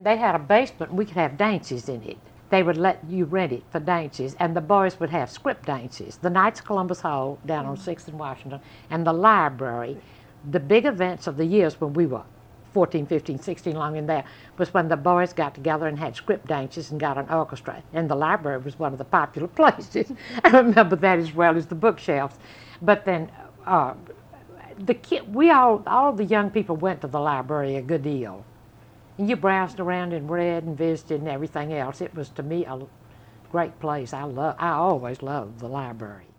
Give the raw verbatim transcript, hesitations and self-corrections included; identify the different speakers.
Speaker 1: They had a basement, we could have dances in it. They would let you rent it for dances, and the boys would have script dances. The Knights of Columbus Hall down on sixth and Washington, and the library. The big events of the years when we were fourteen, fifteen, sixteen, long in there, was when the boys got together and had script dances and got an orchestra. And the library was one of the popular places. I remember that as well as the bookshelves. But then, uh, the kid, we all, all the young people went to the library a good deal. And you browsed around and read and visited and everything else. It was, to me, a great place. I love, I always loved the library.